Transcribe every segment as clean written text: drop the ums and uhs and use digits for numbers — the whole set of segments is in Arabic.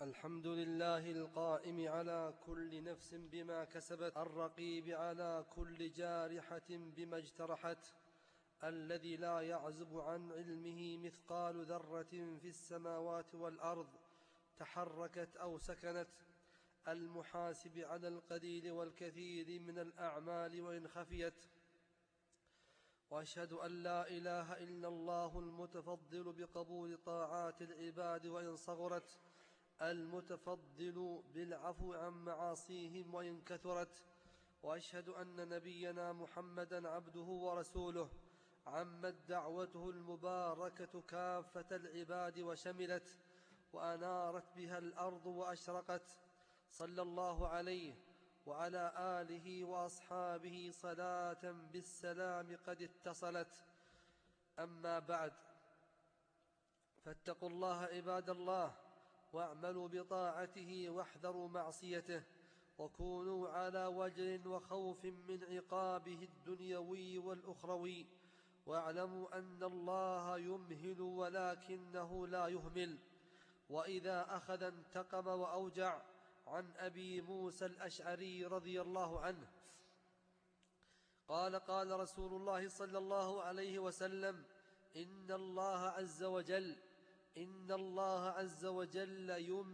الحمد لله القائم على كل نفس بما كسبت، الرقيب على كل جارحة بما اجترحت، الذي لا يعزب عن علمه مثقال ذرة في السماوات والأرض تحركت أو سكنت، المحاسب على القليل والكثير من الأعمال وإن خفيت. وأشهد أن لا إله إلا الله المتفضل بقبول طاعات العباد وإن صغرت، المتفضل بالعفو عن معاصيهم وإن كثرت. وأشهد أن نبينا محمدا عبده ورسوله، عمت دعوته المباركة كافة العباد وشملت، وأنارت بها الأرض وأشرقت. صلى الله عليه وعلى آله وأصحابه صلاة بالسلام قد اتصلت. أما بعد، فاتقوا الله عباد الله، واعملوا بطاعته واحذروا معصيته، وكونوا على وجل وخوف من عقابه الدنيوي والأخروي، واعلموا أن الله يمهل ولكنه لا يهمل، وإذا أخذ انتقم وأوجع. عن أبي موسى الأشعري رضي الله عنه قال: قال رسول الله صلى الله عليه وسلم: إن الله عز وجل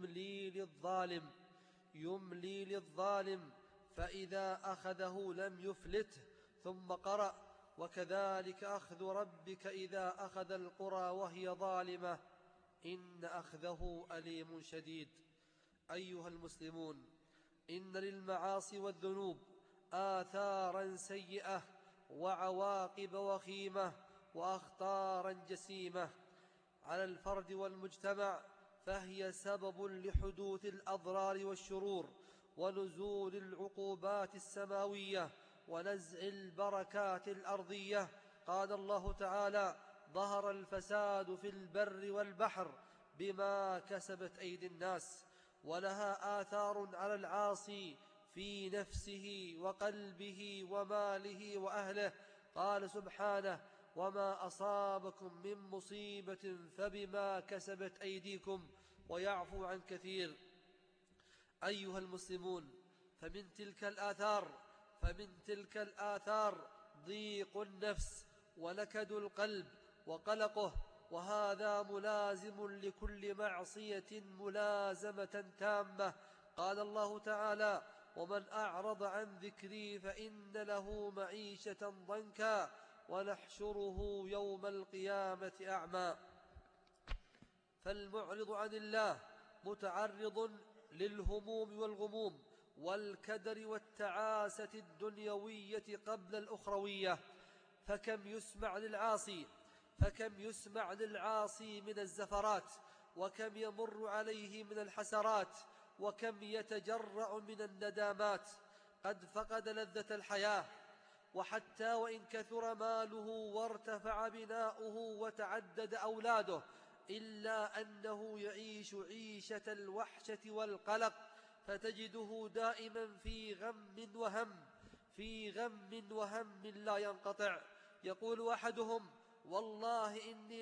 يملي للظالم فإذا أخذه لم يفلته. ثم قرأ: وكذلك أخذ ربك إذا أخذ القرى وهي ظالمة إن أخذه أليم شديد. أيها المسلمون، إن للمعاصي والذنوب آثارا سيئة وعواقب وخيمة وأخطارا جسيمة على الفرد والمجتمع، فهي سبب لحدوث الأضرار والشرور ونزول العقوبات السماوية ونزع البركات الأرضية. قال الله تعالى: ظهر الفساد في البر والبحر بما كسبت أيدي الناس. ولها آثار على العاصي في نفسه وقلبه وماله وأهله. قال سبحانه: وما أصابكم من مصيبة فبما كسبت أيديكم ويعفو عن كثير. أيها المسلمون، فمن تلك الآثار ضيق النفس ونكد القلب وقلقه، وهذا ملازم لكل معصية ملازمة تامة. قال الله تعالى: ومن أعرض عن ذكري فإن له معيشة ضنكا ونحشره يوم القيامة أعمى. فالمعرض عن الله متعرض للهموم والغموم والكدر والتعاسة الدنيوية قبل الأخروية. فكم يسمع للعاصي من الزفرات، وكم يمر عليه من الحسرات، وكم يتجرع من الندامات. قد فقد لذة الحياة، وحتى وإن كثر ماله وارتفع بناؤه وتعدد أولاده، إلا أنه يعيش عيشة الوحشة والقلق، فتجده دائما في غم وهم لا ينقطع. يقول أحدهم: والله إني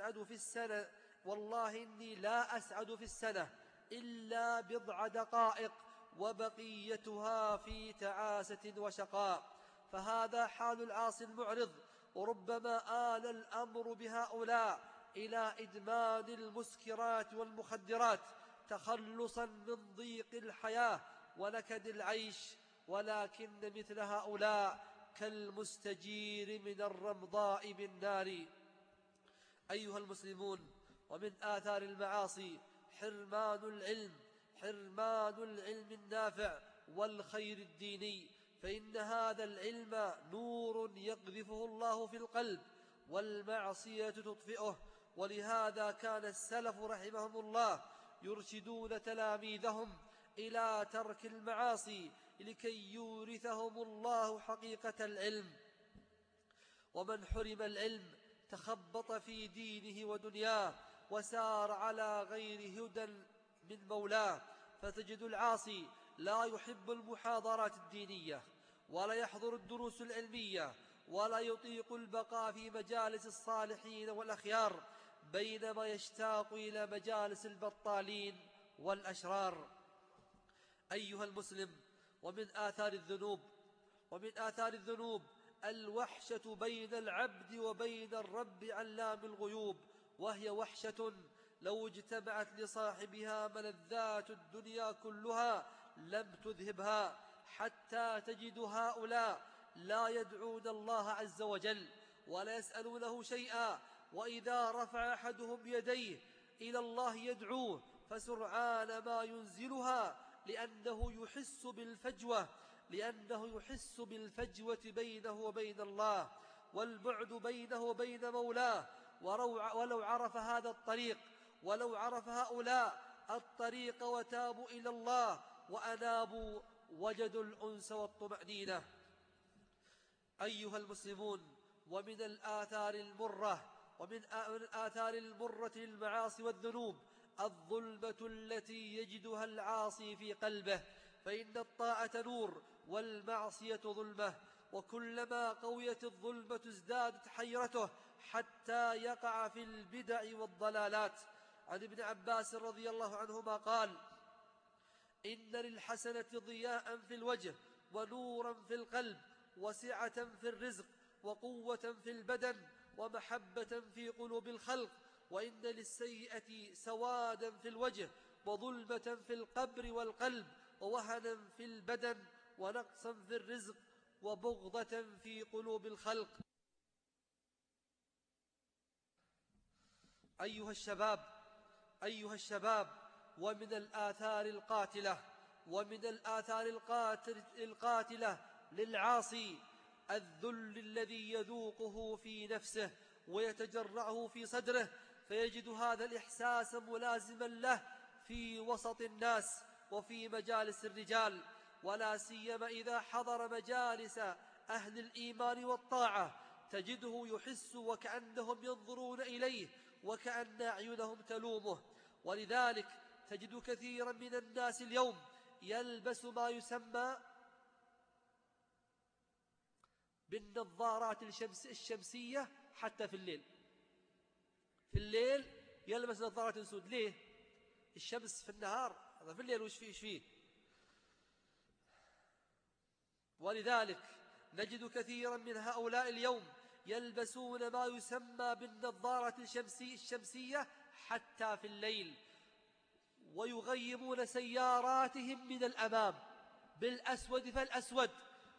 لا أسعد في السنة إلا بضع دقائق، وبقيتها في تعاسة وشقاء. فهذا حال العاصي المعرض. وربما آل الأمر بهؤلاء إلى إدمان المسكرات والمخدرات تخلصا من ضيق الحياة ونكد العيش، ولكن مثل هؤلاء كالمستجير من الرمضاء بالنار. أيها المسلمون، ومن آثار المعاصي حرمان العلم النافع والخير الديني، فإن هذا العلم نور يقذفه الله في القلب، والمعصية تطفئه. ولهذا كان السلف رحمهم الله يرشدون تلاميذهم إلى ترك المعاصي لكي يورثهم الله حقيقة العلم. ومن حرم العلم تخبط في دينه ودنياه، وسار على غير هدى من مولاه. فتجد العاصي لا يحب المحاضرات الدينية، ولا يحضر الدروس العلمية، ولا يطيق البقاء في مجالس الصالحين والأخيار، بينما يشتاق إلى مجالس البطالين والأشرار. أيها المسلم، ومن آثار الذنوب الوحشة بين العبد وبين الرب علام الغيوب، وهي وحشة لو اجتمعت لصاحبها ملذات الدنيا كلها لم تذهبها، حتى تجد هؤلاء لا يدعون الله عز وجل ولا يسألونه شيئا، وإذا رفع أحدهم يديه إلى الله يدعوه فسرعان ما ينزلها، لأنه يحس بالفجوة بينه وبين الله، والبعد بينه وبين مولاه. ولو عرف هؤلاء الطريق وتابوا إلى الله وأنابوا وجدوا الأنس والطمأنينة. أيها المسلمون، ومن آثار المرة للمعاصي والذنوب الظلمة التي يجدها العاصي في قلبه، فإن الطاعة نور والمعصية ظلمة، وكلما قويت الظلمة ازدادت حيرته حتى يقع في البدع والضلالات. عن ابن عباس رضي الله عنهما قال: إن للحسنة ضياء في الوجه ونورا في القلب وسعة في الرزق وقوة في البدن ومحبة في قلوب الخلق، وإن للسيئة سوادا في الوجه وظلمة في القبر والقلب ووهنا في البدن ونقصا في الرزق وبغضة في قلوب الخلق. أيها الشباب، ومن الآثار القاتلة للعاصي الذل الذي يذوقه في نفسه ويتجرعه في صدره، فيجد هذا الإحساس ملازما له في وسط الناس وفي مجالس الرجال، ولا سيما إذا حضر مجالس أهل الإيمان والطاعة، تجده يحس وكأنهم ينظرون إليه وكأن أعينهم تلومه. ولذلك تجد كثيرا من الناس اليوم يلبس ما يسمى بالنظارات الشمسية حتى في الليل يلبس نظارات سود. ليه؟ الشمس في النهار، هذا في الليل وش فيه. ولذلك نجد كثيرا من هؤلاء اليوم يلبسون ما يسمى بالنظارة الشمسية حتى في الليل، ويغيمون سياراتهم من الأمام بالأسود فالأسود،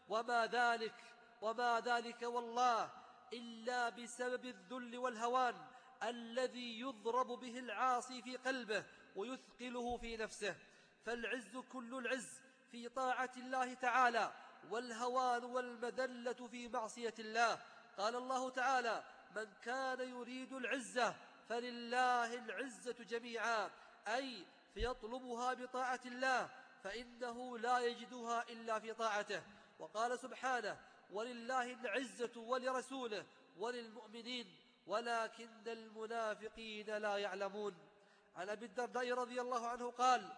وما ذلك والله إلا بسبب الذل والهوان الذي يضرب به العاصي في قلبه ويثقله في نفسه. فالعز كل العز في طاعة الله تعالى، والهوان والمذلة في معصية الله. قال الله تعالى: من كان يريد العزة فلله العزة جميعا، أي فيطلبها بطاعة الله، فإنه لا يجدها إلا في طاعته. وقال سبحانه: ولله العزة ولرسوله وللمؤمنين ولكن المنافقين لا يعلمون. عن أبي الدرداء رضي الله عنه قال: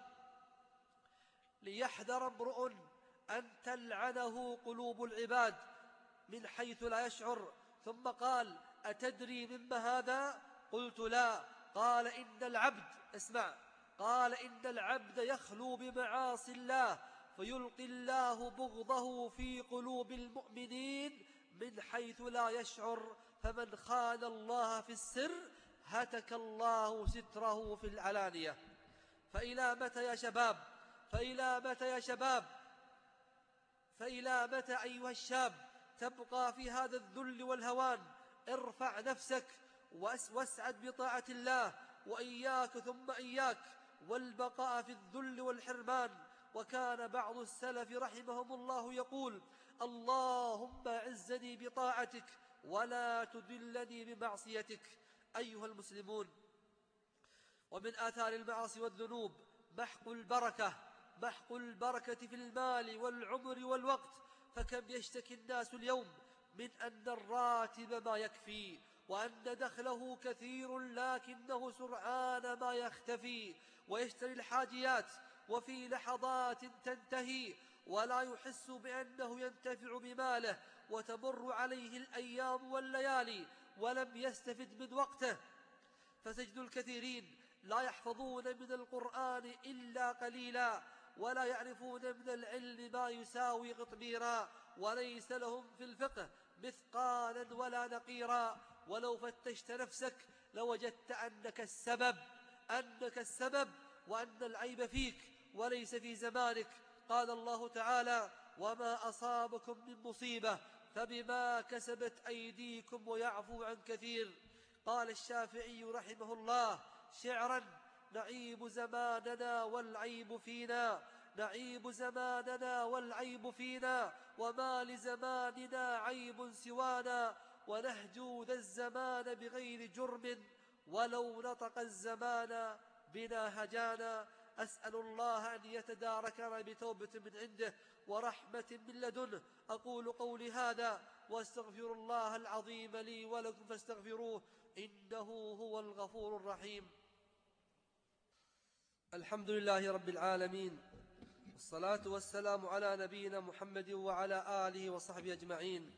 ليحذر امرؤ أن تلعنه قلوب العباد من حيث لا يشعر. ثم قال: أتدري مما هذا؟ قلت: لا. قال: إن العبد يخلو بمعاصي الله فيلقي الله بغضه في قلوب المؤمنين من حيث لا يشعر، فمن خان الله في السر هتك الله ستره في العلانية. فإلى متى أيها الشاب تبقى في هذا الذل والهوان؟ ارفع نفسك واسعد بطاعة الله، وإياك ثم إياك والبقاء في الذل والحرمان. وكان بعض السلف رحمهم الله يقول: اللهم أعزني بطاعتك ولا تذلني بمعصيتك. أيها المسلمون، ومن آثار المعاصي والذنوب محق البركة في المال والعمر والوقت. فكم يشتكي الناس اليوم من أن الراتب ما يكفي، وأن دخله كثير لكنه سرعان ما يختفي، ويشتري الحاجيات وفي لحظات تنتهي، ولا يحس بأنه ينتفع بماله، وتمر عليه الأيام والليالي ولم يستفد من وقته. فتجد الكثيرين لا يحفظون من القرآن إلا قليلا، ولا يعرفون من العلم ما يساوي قطميرا، وليس لهم في الفقه مثقالا ولا نقيرا. ولو فتشت نفسك لوجدت أنك السبب وأن العيب فيك وليس في زمانك. قال الله تعالى: وما أصابكم من مصيبة فبما كسبت أيديكم ويعفو عن كثير. قال الشافعي رحمه الله شعرا: نعيب زماننا والعيب فينا، نعيب زماننا والعيب فينا، وما لزماننا عيب سوانا، ونهجو ذا الزمان بغير جرم، ولو نطق الزمان بنا هجانا. أسأل الله أن يتداركنا بتوبة من عنده ورحمة من لدنه. أقول قولي هذا واستغفر الله العظيم لي ولكم فاستغفروه إنه هو الغفور الرحيم. الحمد لله رب العالمين، والصلاة والسلام على نبينا محمد وعلى آله وصحبه أجمعين.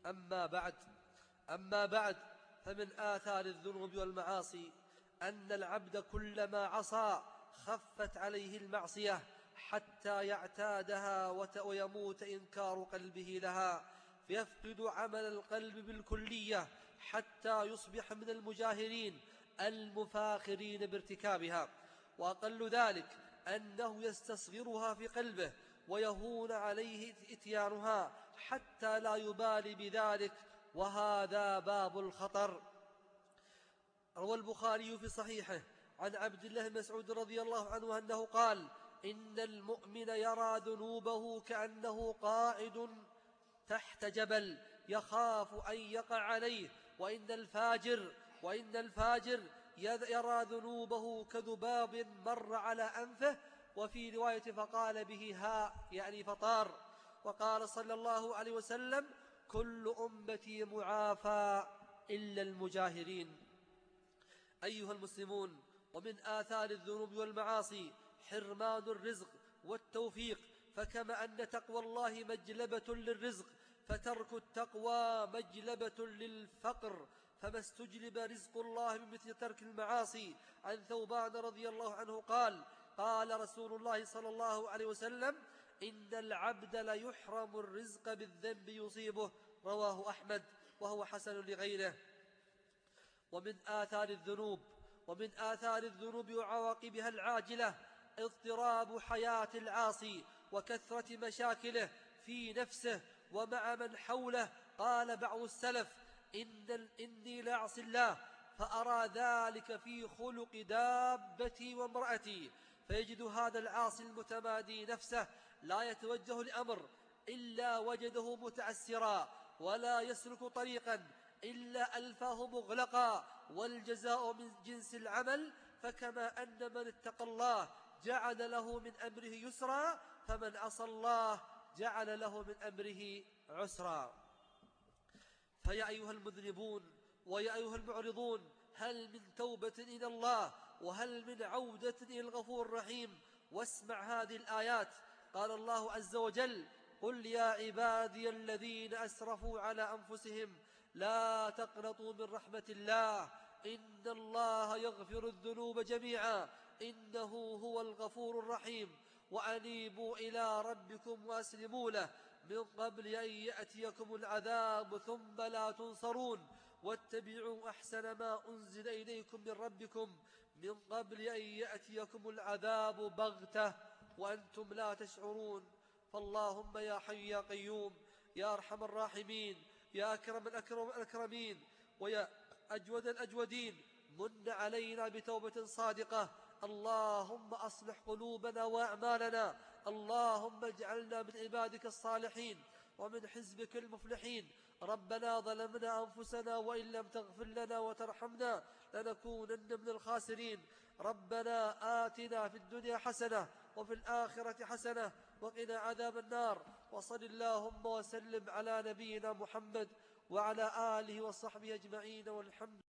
أما بعد فمن آثار الذنوب والمعاصي أن العبد كلما عصى خفت عليه المعصية حتى يعتادها ويموت إنكار قلبه لها، فيفقد عمل القلب بالكلية حتى يصبح من المجاهرين المفاخرين بارتكابها. وأقل ذلك أنه يستصغرها في قلبه ويهون عليه إتيانها حتى لا يبالي بذلك، وهذا باب الخطر. روى البخاري في صحيحه عن عبد الله بن مسعود رضي الله عنه أنه قال: إن المؤمن يرى ذنوبه كأنه قاعد تحت جبل يخاف أن يقع عليه، وإن الفاجر يرى ذنوبه كذباب مر على أنفه. وفي رواية فقال به ها يعني فطار. وقال صلى الله عليه وسلم: كل أمتي معافى إلا المجاهرين. أيها المسلمون، ومن آثار الذنوب والمعاصي حرمان الرزق والتوفيق، فكما أن تقوى الله مجلبة للرزق فترك التقوى مجلبة للفقر، فما استجلب رزق الله بمثل ترك المعاصي. عن ثوبان رضي الله عنه قال: قال رسول الله صلى الله عليه وسلم: إن العبد ليحرم الرزق بالذنب يصيبه. رواه أحمد وهو حسن لغيره. ومن آثار الذنوب وعواقبها العاجلة اضطراب حياة العاصي وكثرة مشاكله في نفسه ومع من حوله. قال بعض السلف: إني لأعصي الله فأرى ذلك في خلق دابتي وامرأتي. فيجد هذا العاصي المتمادي نفسه لا يتوجه لأمر إلا وجده متعسرا، ولا يسلك طريقا إلا ألفاه مغلقا، والجزاء من جنس العمل. فكما أن من اتقى الله جعل له من أمره يسرا، فمن عصى الله جعل له من أمره عسرا. فيا أيها المذنبون ويا أيها المعرضون، هل من توبة إلى الله وهل من عودة إلى الغفور الرحيم؟ واسمع هذه الآيات. قال الله عز وجل: قل يا عبادي الذين أسرفوا على أنفسهم لا تقنطوا من رحمة الله إن الله يغفر الذنوب جميعا إنه هو الغفور الرحيم، وأنيبوا إلى ربكم وأسلموا له من قبل أن يأتيكم العذاب ثم لا تنصرون، واتبعوا أحسن ما أنزل إليكم من ربكم من قبل أن يأتيكم العذاب بغتة وأنتم لا تشعرون. فاللهم يا حي يا قيوم يا أرحم الراحمين يا أكرم الأكرمين ويا أجود الأجودين، من علينا بتوبة صادقة. اللهم أصلح قلوبنا وأعمالنا، اللهم اجعلنا من عبادك الصالحين ومن حزبك المفلحين. ربنا ظلمنا أنفسنا وإن لم تغفر لنا وترحمنا لنكونن من الخاسرين. ربنا آتنا في الدنيا حسنة وفي الآخرة حسنة وقنا عذاب النار. وصل اللهم وسلم على نبينا محمد وعلى آله وصحبه أجمعين، والحمد